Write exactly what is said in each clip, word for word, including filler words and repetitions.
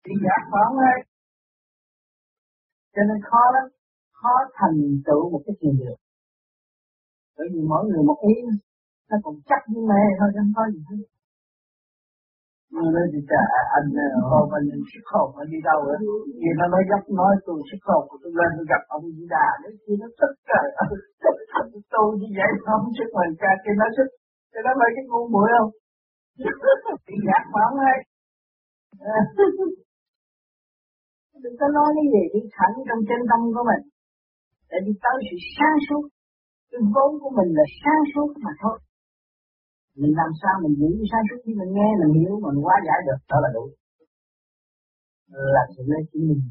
Thì giác phán ấy. Cho nên khó lắm, khó thành tựu một cái thiền được. Bởi vì mỗi người một ý, nó còn chắc như mê thôi, không có gì hết. Nhưng mà thì cả anh hôm anh sức hồn anh đi đâu á, vì nó nói dốc nói tôi sức hồn của tôi lên tôi gặp ông Di Đà đấy kia nó tức trời ơi, tôi như vậy không sức mình ca kia nó sức, cái đó là cái ngu muội không? Thì giác phán ấy. Đừng có nói cái gì đi thẳng trong chân tâm của mình, để đi tới sự sáng suốt. Cái vốn của mình là sáng suốt mà thôi. Mình làm sao mình giữ sáng suốt khi mình nghe, mình hiểu, mình hóa giải được, đó là đủ. Là sự lấy chứng minh.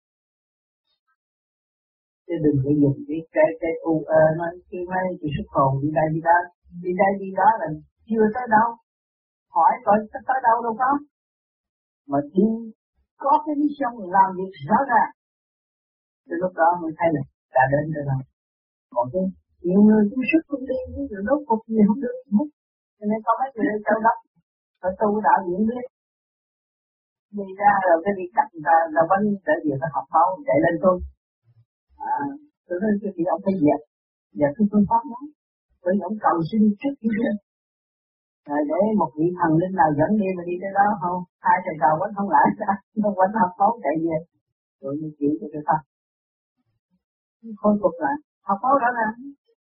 Chứ đừng có dùng cái cái cái u ơ nói khi mấy chị xuất hồn đi đây đi đó, đi đây đi đó là chưa tới đâu. Hỏi coi tới đâu đâu có. Mà đi có cái mission làm việc rõ ràng. Từ lúc đó mới thấy là đã đến rồi đâu. Còn cái nhiều người cũng sức cũng đi, những người đốt cục gì không được hết. Cho nên có mấy người ở châu Đốc, ở tu đạo diễn biết. Đi ra rồi cái đi cắt người ta, là bánh để về nó học máu, chạy lên tôi. À, tôi nói cái gì ông phải dẹp, dẹp cái phương pháp đó. Bởi vì ông cầu xin trước khi đi. Rồi để một vị thần linh nào dẫn đi mà đi tới đó không, hai thầy cầu quánh không lại ra, nó quánh học máu chạy về. Rồi mới chịu cho cái pháp. Khôi phục lại, học máu đó nè.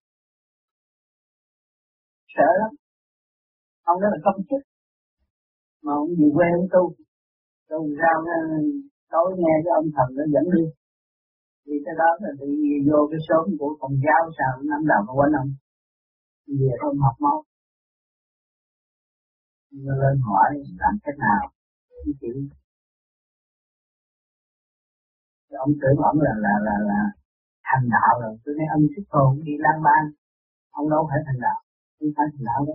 Sợ lắm. Ông đó là công chức. Mà ông về quê ông tu. Rồi rao tối nghe cái ông thần nó dẫn đi. Thì cái đó là tự vô cái xóm của phòng giáo sao năm đầu mà quanh ông. Về ông học máu. Nó lên hỏi làm thế nào. Cái chuyện. Ông tưởng ông là là là là thành đạo rồi. Tôi nói ông thích hồn đi lang bang. Ông đâu phải thành đạo. Không phải thành đạo đó.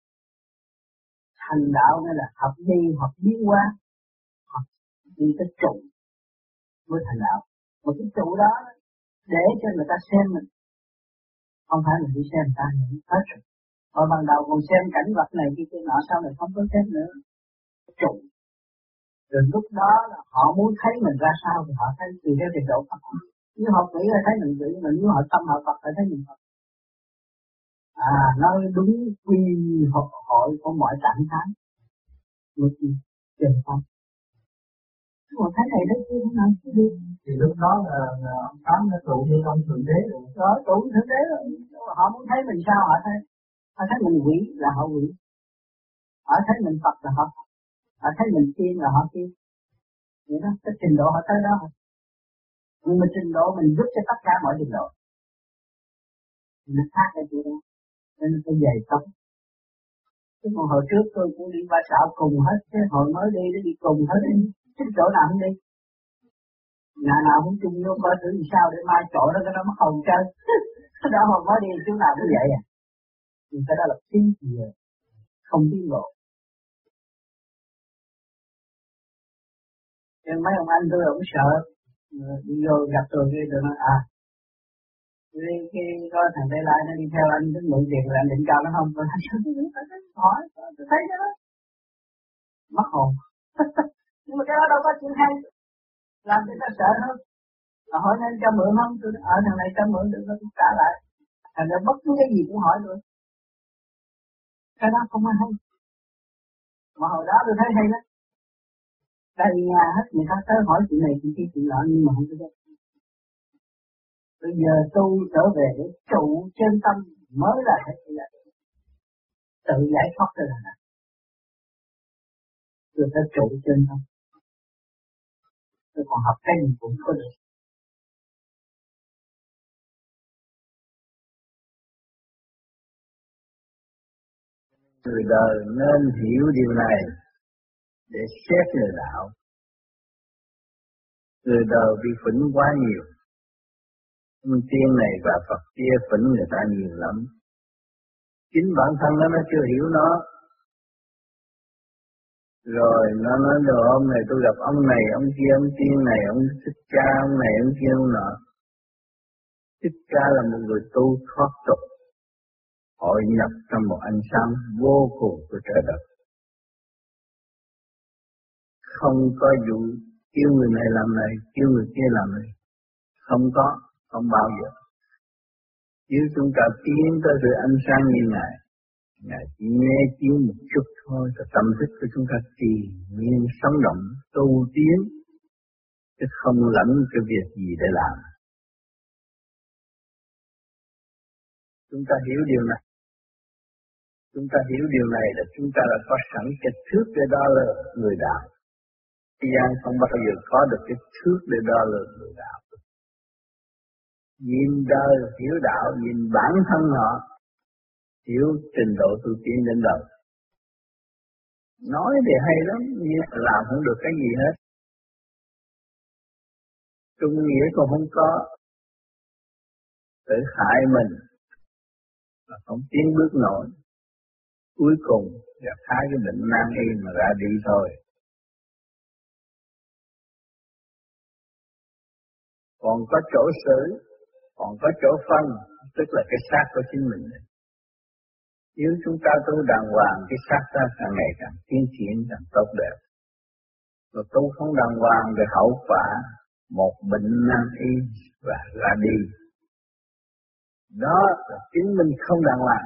Thành đạo mới là học đi, học biến hóa. Học đi cái trụ mới thành đạo. Một cái trụ đó để cho người ta xem mình. Không phải là đi xem người ta những hết rồi. Hồi ban đầu còn xem cảnh vật này kia kia nọ, sau này không có xem nữa. Trụ. Rồi lúc đó là họ muốn thấy mình ra sao thì họ thấy từ cái trình độ Phật. Nếu họ nghĩ là thấy mình nghĩ, mà nếu họ tâm họ Phật phải thấy mình Phật. À, nói đúng quy hội, hội của mọi trạng thái. Một gì? Trình Phật. Mà thấy này thấy kia thế nào chứ đi. Thì lúc đó là, là ông Tám đã trụ như ông Thượng Đế rồi. Đó, trụ Thượng Đế rồi. Họ muốn thấy mình sao họ thấy. Họ thấy mình quỷ là họ quỷ. Họ thấy mình Phật là họ Phật. Họ thấy mình tiên là họ tiên. Vậy đó, cái trình độ họ tới đó. Nhưng mà trình độ mình giúp cho tất cả mọi trình độ. Nó khác cái chuyện đó. Nên nó phải dày sống. Chứ còn hồi trước tôi cũng đi ba xạo cùng hết. Cái hồi mới đi nó đi cùng hết. Chứ chỗ nào không đi. Nhà nào cũng chung vô coi thử làm sao để mai chỗ đó cái đó mất hồn chơi. Cái đó hồi mới đi chỗ nào cũng vậy à. Nhưng cái đó là tiếng gì rồi. Không tiến bộ. Nên mấy ông anh tôi cũng sợ. Đi vô gặp tôi kia tôi nói à. Cái, cái có thằng Tây Lai nó đi theo anh đến mượn tiền là anh định cao nó không? Tôi hỏi, tôi thấy cái đó. Mất hồn. Nhưng mà cái đó đâu có chuyện hay. Làm cho ta sợ hơn. Mà hỏi nên cho mượn không? Tôi nói, ở thằng này cho mượn được nó cũng trả lại. Thành ra bất cứ cái gì cũng hỏi tôi. Cái đó không hay. Mà hồi đó tôi thấy hay lắm. Đầy nhà hết người ta tới hỏi chuyện này chuyện kia chuyện nọ nhưng mà không có được. Bây giờ tu trở về để trụ trên tâm mới là thế là tự giải thoát ra là tôi phải trụ trên tâm. Tôi còn học cái gì cũng có được. Người đời nên hiểu điều này để xét người đạo. Người đời bị phỉnh quá nhiều. Tiên này và Phật kia phỉnh người ta nhiều lắm. Chính bản thân nó nó chưa hiểu nó. Rồi nó nói đồ hôm này tôi gặp ông này, ông kia, ông tiên này, ông thích ca, ông này, ông kia, ông nọ. Thích ca là một người tu thoát tục. Hội nhập trong một ánh sáng vô cùng của trời đất. Không có vụ kêu người này làm này, kêu người kia làm này. Không có, không bao giờ. Nếu chúng ta tiến tới sự ánh sáng như Ngài, Ngài chỉ nghe tiếng một chút thôi, và tâm thức của chúng ta trì nhiên sống động, tu tiến, chứ không lẫn cái việc gì để làm. Chúng ta hiểu điều này. Chúng ta hiểu điều này là chúng ta đã có sẵn cái thước để đo lường người đạo. Thế gian không bao giờ có được cái thước để đo lường người đạo. Nhìn đời hiểu đạo, nhìn bản thân họ, hiểu trình độ tu tiến đến đâu. Nói thì hay lắm, nhưng làm không được cái gì hết. Trung nghĩa còn không có, tự hại mình, và không tiến bước nổi. Cuối cùng gặp hai cái bệnh nan y mà ra đi thôi. Còn có chỗ xử, còn có chỗ phân, tức là cái xác của chính mình. Nếu chúng ta tu đàng hoàng, cái xác ta càng ngày càng tiến triển, càng tốt đẹp. Mà tu không đàng hoàng thì hậu quả một bệnh nan y và ra đi. Đó là chính mình không đàng hoàng.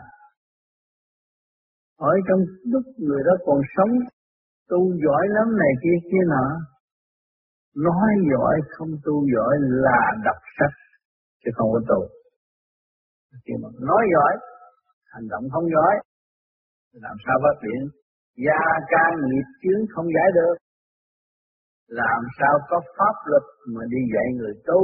Hỏi trong lúc người đó còn sống, tu giỏi lắm này kia kia nọ. Nói giỏi không tu giỏi là đọc sách, chứ không có tu. Khi mà nói giỏi, hành động không giỏi, làm sao phát triển? Gia can nghiệp chướng không giải được. Làm sao có pháp luật mà đi dạy người tu?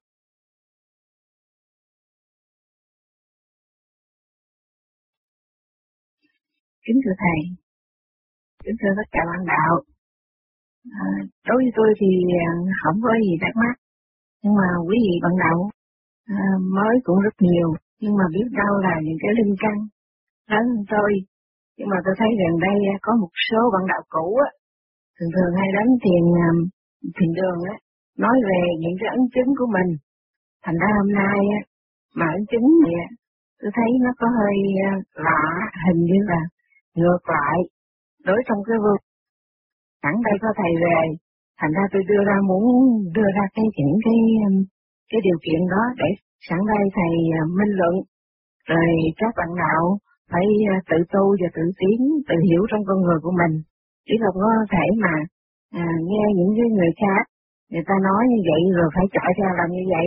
Kính thưa Thầy, kính thưa tất cả bạn đạo, à, đối với tôi thì không có gì thắc mắc, nhưng mà quý vị bạn đạo à, mới cũng rất nhiều, nhưng mà biết đâu là những cái linh căn lớn hơn tôi. Nhưng mà tôi thấy gần đây có một số bạn đạo cũ á, thường thường hay đến thiền thiền đường á, nói về những cái ấn chứng của mình. Thành ra hôm nay á, mà ấn chứng này tôi thấy nó có hơi lạ, hình như là ngược lại, đối trong cái vô. Sẵn đây có Thầy về, thành ra tôi đưa ra muốn đưa ra cái những cái cái điều kiện đó để sẵn đây Thầy minh luận, rồi các bạn đạo phải tự tu và tự tiến, tự hiểu trong con người của mình, chứ không có thể mà à, nghe những cái người khác người ta nói như vậy rồi phải chạy ra làm như vậy.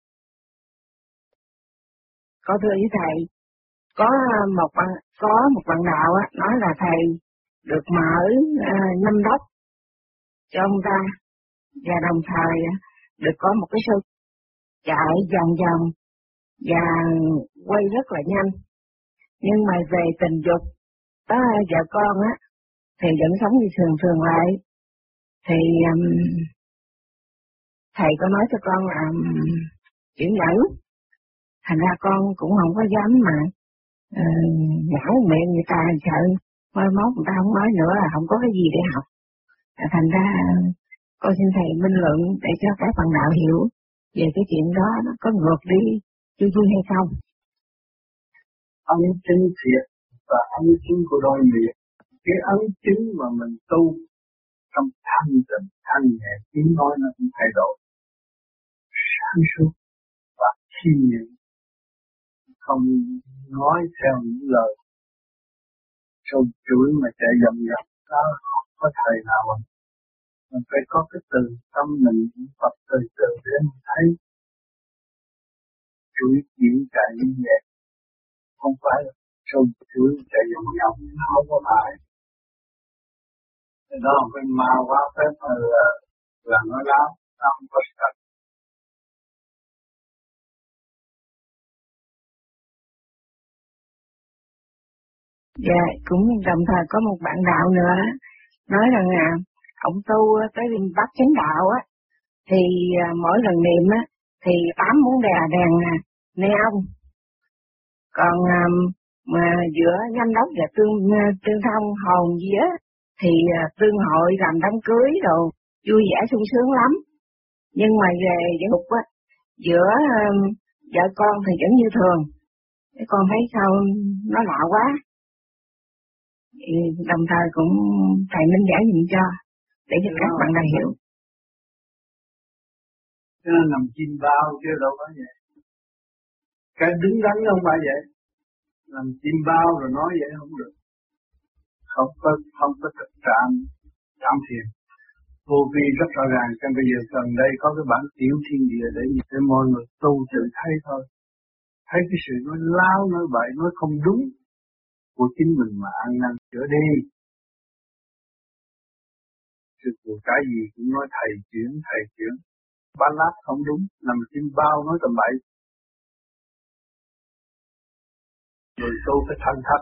Có thưa với Thầy, có một bạn có một bạn đạo á, nói là Thầy được mở à, năm đốc cho ông ta, và đồng thời được có một cái show chạy vòng vòng và quay rất là nhanh. Nhưng mà về tình dục, đó vợ con á, thì vẫn sống như thường thường lại. Thì um, Thầy có nói cho con là um, chịu nhẫn. Thành ra con cũng không có dám mà uh, nhão miệng người ta sợ mai mốt người ta không nói nữa là không có cái gì để học. Thành ra con xin Thầy minh luận để cho các bạn đạo hiểu về cái chuyện đó nó có ngược đi chu chu hay không. Ấn chứng thiệt và ấn chứng của đôi miệng. Cái ấn chứng mà mình tu trong thanh tịnh, thanh nhẹ, tiếng nói nó cũng thay đổi. Sáng suốt và khi nhịn, không nói theo những lời sâu chuỗi mà chạy vòng vòng, đó không có thời nào mà mình phải có cái từ tâm mình Phật từ từ để mình thấy chuỗi diễn chạy như vậy, không phải là sâu chuỗi chạy vòng vòng, nó không có phải. Đó là cái ma quá phép là là nó láo, nó không có thật. Dạ, cũng đồng thời có một bạn đạo nữa nói rằng à, ông tu tới Bát Chánh Đạo á, thì à, mỗi lần niệm á, thì tám muốn đè đèn à, nê ông. Còn à, mà giữa nhâm đốc và tương tương thông hồn gì á, thì à, tương hội làm đám cưới rồi vui vẻ sung sướng lắm. Nhưng mà về địa ngục á, giữa à, vợ con thì vẫn như thường. Con thấy sao nó lạ quá. Đồng thời cũng Thầy minh giải dùm cho để cho các bạn đã hiểu. Cho nên nằm chim bao chứ đâu có vậy. Cái đứng đắn không phải vậy. Làm chim bao rồi nói vậy không được. Không có, không có thực trạng, chạm thiền. Vô vi rất rõ ràng, cho bây giờ gần đây có cái bản tiểu thiên địa để nhìn để mọi người tu tự thấy thôi. Thấy cái sự nói láo, nói bậy, nói không đúng của chính mình mà ăn năn sửa đi. Sự của cái gì cũng nói thầy chuyển, thầy chuyển. Ba lát không đúng, nằm chim bao nói tầm bậy. Người tu phải thành thật.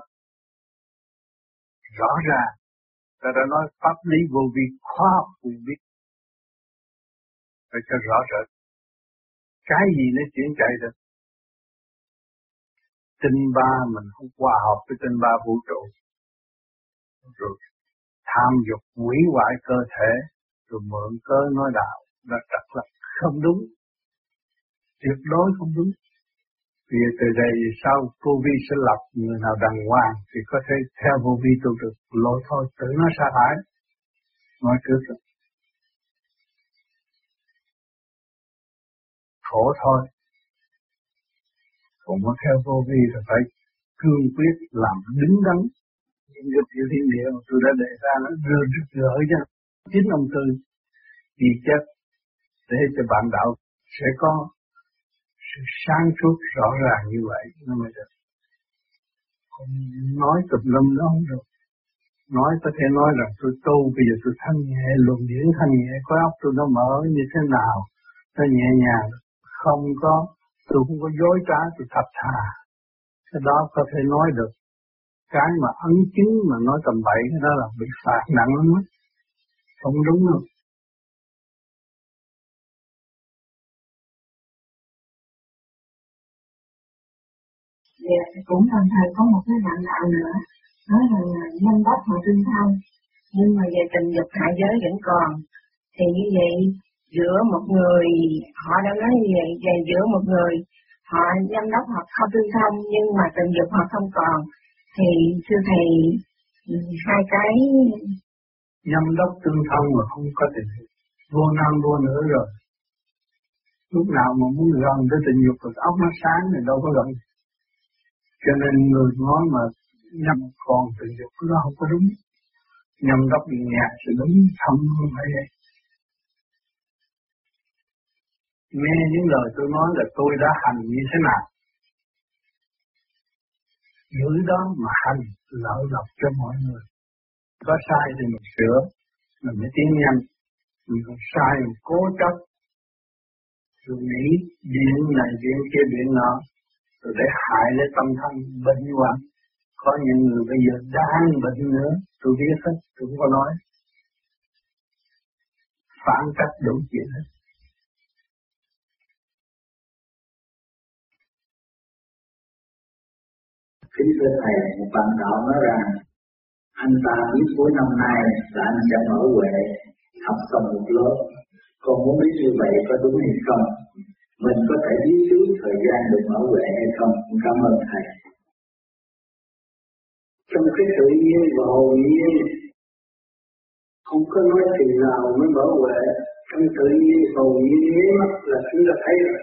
Rõ ràng, ta đã nói pháp lý vô vi khoa học cũng biết. Phải cho rõ rệt. Cái gì nó chuyển chạy được. Tinh ba mình không hòa hợp với tinh ba vũ trụ. Rồi tham dục hủy hoại cơ thể. Rồi mượn cớ nói đạo. Là trật lật không đúng. Tuyệt đối không đúng. Vì từ đây sau vô vi sẽ lập người nào đàng hoàng thì có thể theo vô vi tu được. Lỗi thôi tự nó sa thải. Nói trước rồi. Khổ thôi. Còn muốn theo vô vi thì phải cương quyết làm đứng đắn. Những cái tiểu thiên địa mà tôi đã đề ra nó rơ rực rỡ cho chính ông Tư ghi chép để cho bạn đạo sẽ có sự sáng suốt rõ ràng như vậy nó mới được. Còn nói tùm lum đó không được. Nói có thể nói rằng tôi tu bây giờ tôi thanh nhẹ, luồng điển thanh nhẹ, khối óc tôi nó mở như thế nào, nó nhẹ nhàng, không có, tôi không có dối trá, tôi thật thà. Cái đó có thể nói được. Cái mà ấn chứng mà nói tầm bậy cái đó là bị phạt nặng lắm đó. Không đúng đâu. Dạ, cũng đồng thời có một cái bạn đạo nữa nói rằng là nhân đất mà tinh thông, nhưng mà về tình dục hạ giới vẫn còn. Thì như vậy giữa một người, họ đã nói như vậy, về giữa một người họ nhân đất họ không tinh thông nhưng mà tình dục họ không còn, thì thưa thầy hai cái Nhâm đốc tương thông mà không có tình dục, vô nam vô nữ rồi. Lúc nào mà muốn gần tới tình dục rồi óc nó sáng thì đâu có gần. Cho nên người nói mà nhâm còn tình dục nó không có đúng. Nhâm đốc bị nhạt thì đúng không không phải vậy. Nghe những lời tôi nói là tôi đã hành như thế nào. Giữ đó mà hành lợi lộc cho mọi người. Có sai thì mình sửa, mình mới tiến nhanh. Mình còn sai mình cố chấp. Rồi nghĩ điện này điện kia điện nọ. Rồi để hại lấy tâm thân bệnh hoạn. Có những người bây giờ đang bệnh nữa. Tôi biết hết, tôi không có nói. Phản cách đủ chuyện hết. Kính thưa Thầy, một bạn đạo nói rằng anh ta biết cuối năm nay là anh sẽ mở huệ học xong một lớp. Con muốn biết như vậy có đúng hay không? Mình có thể biết trước thời gian được mở huệ hay không? Cảm ơn Thầy. Trong cái tự nhiên và hồn nhiên không có nói chừng nào mới mở huệ. Trong tự nhiên hồn nhiên nháy mắt là chúng ta thấy rồi.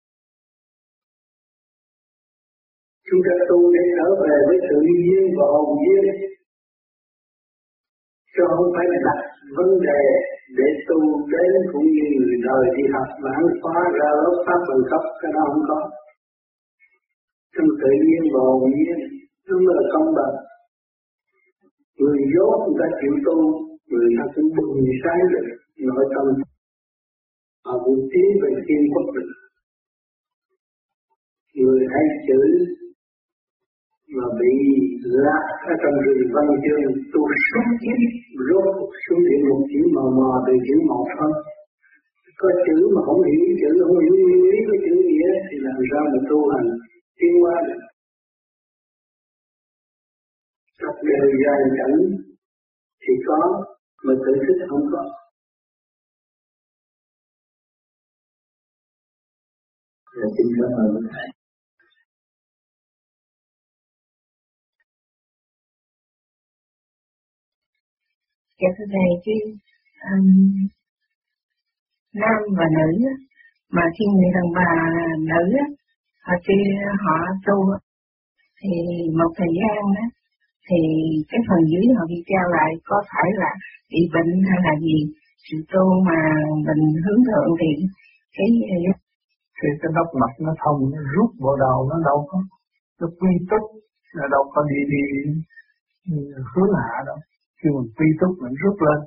Chúng ta tu để trở về với tự nhiên và hồn nhiên, chứ không phải đặt vấn đề để tu đến cũng như người đời đi học bản khóa ra lớp pháp bằng cấp, cái đó không có. Trong tự nhiên và hồn nhiên nó mới là công bằng. Người dốt người ta chịu tu, người ta cũng bừng sáng được nội tâm, họ cũng tiến về thiên quốc được. Người hay chữ mà bị lạc ở trong rừng văn chương tu suốt kiếp rốt xuống địa ngục chỉ mò mò từ chữ một thôi. Có chữ mà không hiểu chữ, không hiểu nguyên lý của chữ nghĩa thì làm sao mà tu hành tiến hóa được. Các đều dài cảnh thì có, mà tự thức không có. Dạ, xin cảm ơn Thầy. Dạ thưa Thầy, chứ um, nam và nữ Mà khi người đàn bà nữ á, họ kia họ tu thì một thời gian đó thì cái phần dưới họ bị trao lại có phải là bị bệnh hay là gì, sự tu mà mình hướng thượng thì cái cái cái đốc mạch nó thông, nó rút bộ đầu, nó đâu có nó quy túc, nó đâu có đi đi hướng hạ đâu. Khi mình quy túc mình rút lên,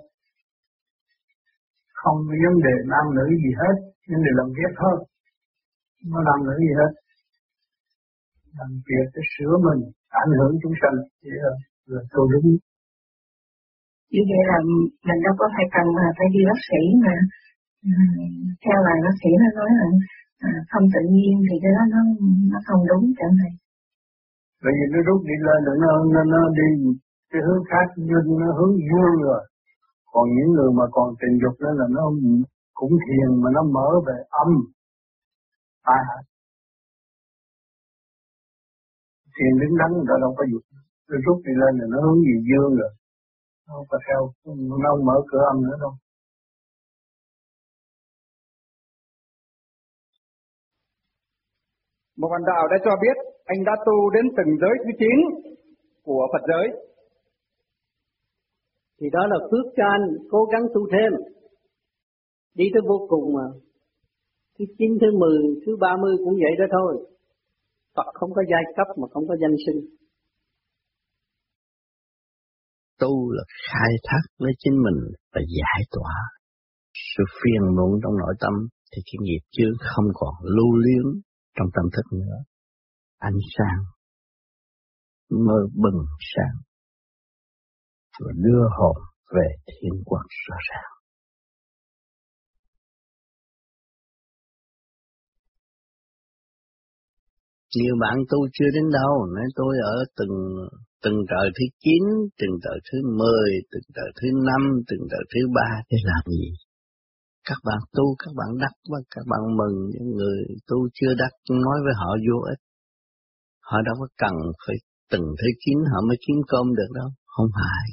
không có vấn đề nam nữ gì hết, vấn đề làm việc thôi, không có nam nữ gì hết, làm việc để sửa mình, ảnh hưởng chúng sanh, vậy là, là tôi đúng. Như vậy là mình đâu có phải cần mà phải đi bác sĩ mà à, theo lời bác sĩ nó nói là à, không tự nhiên thì cái đó nó nó không đúng chẳng hạn. Bởi vì nó rút đi lên rồi nó, nó, nó đi cái hướng khác, nhưng nó hướng dương rồi. Còn những người mà còn tình dục đó là nó cũng thiền mà nó mở về âm. Tai hại. Thiền đứng đắn người ta đâu có dục. Nó rút đi lên rồi nó hướng gì dương rồi. Nó không có theo, nó không mở cửa âm nữa đâu. Một bạn đạo đã cho biết anh đã tu đến từng giới thứ chín của Phật giới. Thì đó là phước cho anh, cố gắng tu thêm. Đi tới vô cùng mà. Thứ chín, thứ mười, thứ ba mươi cũng vậy đó thôi. Phật không có giai cấp mà không có danh sinh. Tu là khai thác lấy chính mình và giải tỏa sự phiền muộn trong nội tâm thì cái nghiệp chướng không còn lưu luyến trong tâm thức nữa. Ánh sáng mơ bừng sáng và đưa hồn về thiên quốc rõ ràng. Nhiều bạn tu chưa đến đâu, nói tôi ở từng từng trời thứ chín, từng trời thứ mười, từng trời thứ năm, từng trời thứ ba để làm gì? Các bạn tu, các bạn đắc và các bạn mừng, những người tu chưa đắc nói với họ vô ích. Họ đâu có cần phải từng thứ chín họ mới kiếm cơm được đâu, không phải.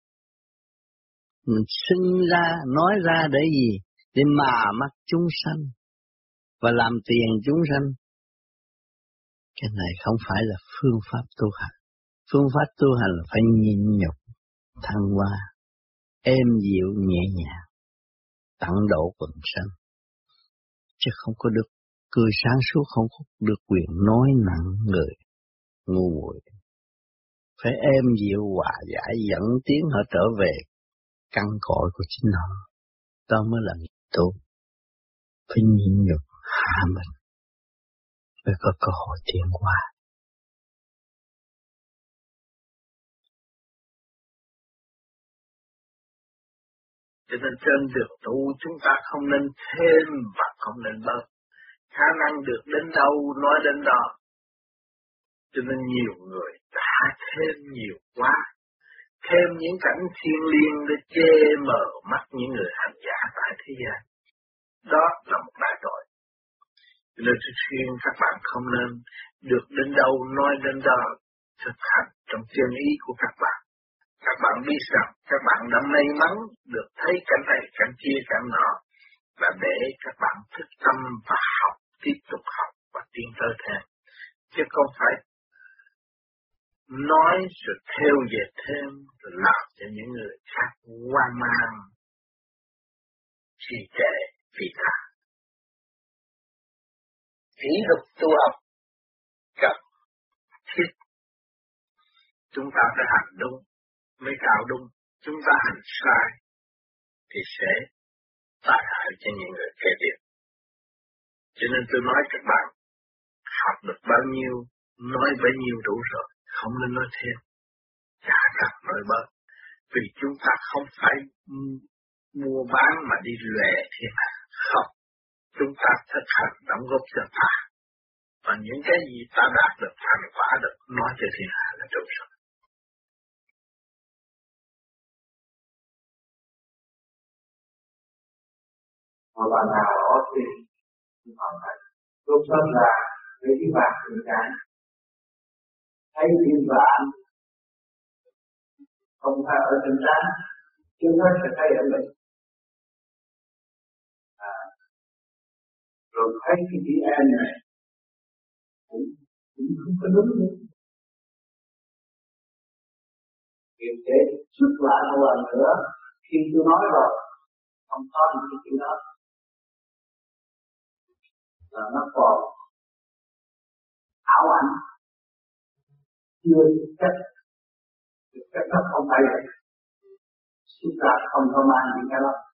Mình sinh ra, nói ra để gì? Để mà mắt chúng sanh và làm tiền chúng sanh. Cái này không phải là phương pháp tu hành. Phương pháp tu hành là phải nhịn nhục, thăng hoa, êm dịu nhẹ nhàng, tận độ quần sanh. Chứ không có được cười sáng suốt, không có được quyền nói nặng người ngu muội. Phải êm dịu hòa giải dẫn tiến họ trở về căn cội của chính họ. Đó mới là nghiệp tu. Phải nhịn nhục hạ mình mới có cơ hội tiến hóa. Cho nên trên đường tu chúng ta không nên thêm và không nên bớt. Khả năng được đến đâu nói đến đó. Cho nên nhiều người đã thêm nhiều quá. Thêm những cảnh thiên liêng để chê mờ mắt những người hành giả tại thế gian. Đó là một đại tội. Cho nên tôi khuyên các bạn không nên được đến đâu nói đến đó. Thực hành trong chân ý của các bạn. Các bạn biết rằng các bạn đã may mắn được thấy cảnh này, cảnh kia, cảnh nọ. Là để các bạn thức tâm và học, tiếp tục học và tiến tới thêm. Chứ không phải nói rồi theo dệt thêm, rồi làm cho những người khác hoang mang, trì trệ, vì tha. Kỹ thuật tu học cần thiết. Chúng ta phải hành đúng mới tạo đúng. Chúng ta hành sai thì sẽ tai hại cho những người kế tiếp. Cho nên tôi nói các bạn học được bao nhiêu, nói bấy nhiêu đủ rồi, không nên nói thêm, chả cần nói bớt. Vì chúng ta không phải mua bán mà đi lệ thiên hạ, không. Chúng ta thực hành đóng góp cho ta. Và những cái gì ta đạt được, thành quả được, nói cho thiên hạ là đủ rồi. Một bạn nào đó thì hoàn thành lúc sớm ra với cái bạn người cái thấy những bạn không phải ở trên trán, chứ nó sẽ thấy ở mình. À, rồi rồi thấy cái chữ em này cũng cũng không có đúng nữa. Việc để xuất lại một lần nữa khi tôi nói rồi không có những cái chữ đó là nó còn ảo ảnh, chưa thực chất, thực chất nó không phải xuất ra không có mang những cái đó.